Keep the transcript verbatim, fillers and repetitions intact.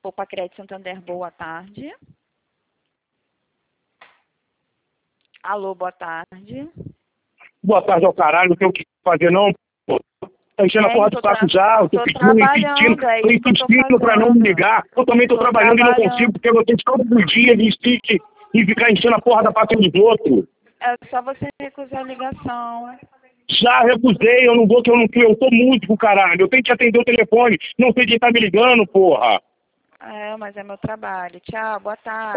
Banco Pacred Santander, boa tarde. Alô, boa tarde. Boa tarde ao caralho, não tem o que fazer não, pô. Tá enchendo É, a porra eu do tô saco tra- já, eu tô tô pedindo, trabalhando, insistindo, é tô isso que eu tô insistindo pra não me fazendo. ligar. Eu também tô, Tô trabalhando e não trabalhando. consigo, porque vocês todo dia me insiste em ficar enchendo a porra da paciência dos outros. É só você recusar a ligação. Já recusei, eu não vou que eu não fui, eu sou músico, caralho. Eu tenho que atender o telefone, não sei quem tá me ligando, porra. É, mas é meu trabalho. Tchau, boa tarde.